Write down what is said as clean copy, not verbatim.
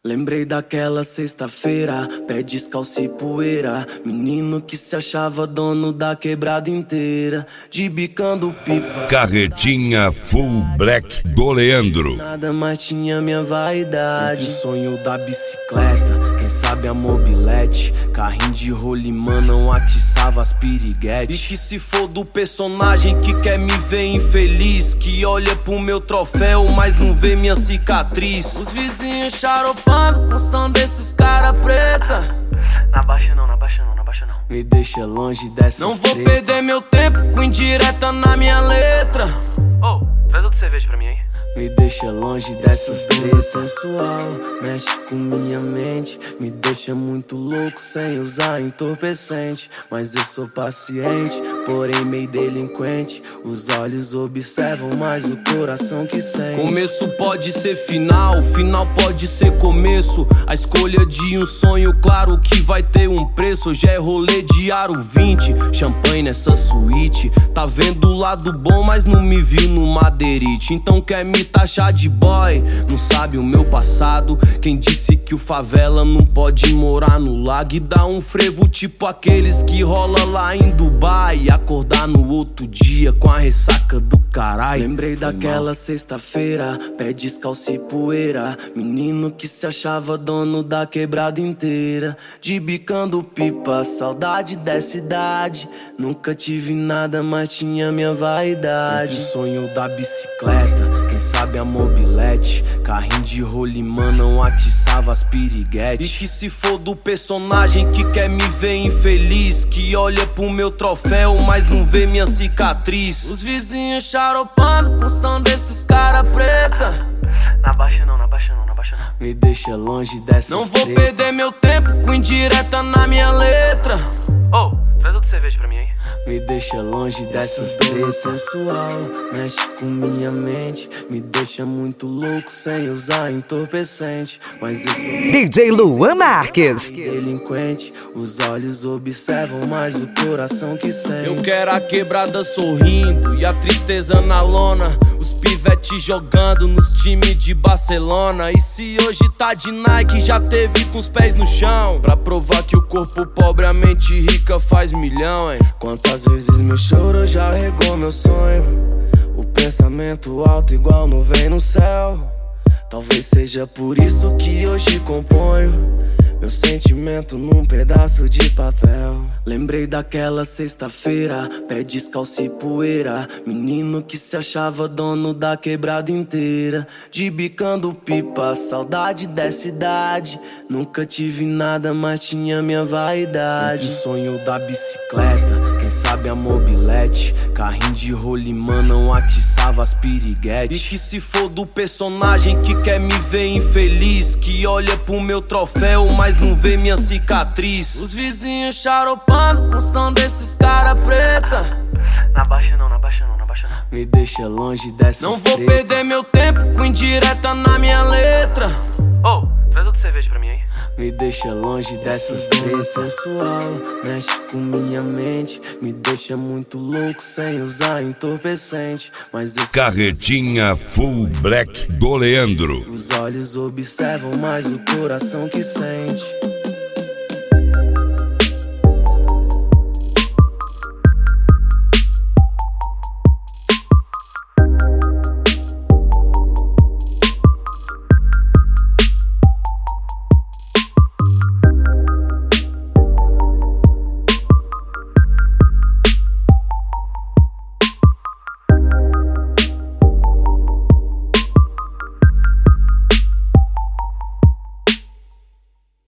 Lembrei daquela sexta-feira, pé descalço e poeira. Menino que se achava dono da quebrada inteira, de bicando pipa. Carretinha Full Black do Leandro. Nada mais tinha minha vaidade. O sonho da bicicleta, quem sabe a mobilete. Carrinho de rolimã não atiçava as piriguetes. E que se for do personagem que quer me ver infeliz, que olha pro meu troféu, mas não vê minha cicatriz. Os vizinhos charopando com o som desses cara preta. Na baixa não, na baixa não, na baixa não. Me deixa longe dessas Não vou perder meu tempo com indireta na minha letra. Oh, traz outra cerveja pra mim aí. Me deixa longe dessas três sensual, mexe com minha mente, me deixa muito louco sem usar entorpecente. Mas eu sou paciente, porém meio delinquente. Os olhos observam mais o coração que sente. Começo pode ser final, final pode ser começo. A escolha de um sonho, claro que vai ter um preço. Hoje é rolê de aro 20, champanhe nessa suíte. Tá vendo o lado bom, mas não me viu no madeirite. Então quer me taxar de boy, não sabe o meu passado. Quem disse que o favela não pode morar no lago e dar um frevo tipo aqueles que rola lá em Dubai e acordar no outro dia com a ressaca do caralho. Lembrei daquela sexta-feira, pé descalço e poeira. Menino que se achava dono da quebrada inteira, de bicando pipa, saudade dessa idade. Nunca tive nada, mas tinha minha vaidade. O sonho da bicicleta, quem sabe a mobilete. Carrinho de rolimã não atiçava as piriguetes. E que se for do personagem que quer me ver infeliz, que olha pro meu troféu, mas não vê minha cicatriz. Os vizinhos charopando com o som desses cara preta. Na baixa não, na baixa não, na baixa não. Me deixa longe dessas Não vou perder meu tempo com indireta na minha letra. Oh, traz outra cerveja pra mim aí. Me deixa longe dessas três sensual, mexe com minha mente, me deixa muito louco sem usar entorpecente. Mas eu sou DJ Luan Marques. delinquente, os olhos observam mais o coração que sente. Eu quero a quebrada sorrindo e a tristeza na lona, os pivetes jogando nos times de Barcelona. E se hoje tá de Nike, já teve com os pés no chão, pra provar que o corpo pobre, a mente rica faz milhão, hein? Quantas vezes meu choro já regou meu sonho, o pensamento alto igual nuvem no céu. Talvez seja por isso que hoje componho meu sentimento num pedaço de papel. Lembrei daquela sexta-feira, pé descalço e poeira. Menino que se achava dono da quebrada inteira, de bicando pipa, saudade dessa idade. Nunca tive nada, mas tinha minha vaidade. O sonho da bicicleta, quem sabe a mobilete. Carrinho de rolimã não atiçava as piriguetes. E que se for do personagem que quer me ver infeliz, que olha pro meu troféu, mas não vê minha cicatriz. Os vizinhos charopando com o som desses cara preta. Na baixa não, na baixa não, na baixa não. Me deixa longe dessas Não vou perder meu tempo com indireta na minha letra. Oh, traz outra cerveja pra mim aí. Me deixa longe dessas três sensual, mexe com minha mente, me deixa muito louco sem usar entorpecente. Mas eu Carretinha Full Black do Leandro. os olhos observam mais o coração que sente.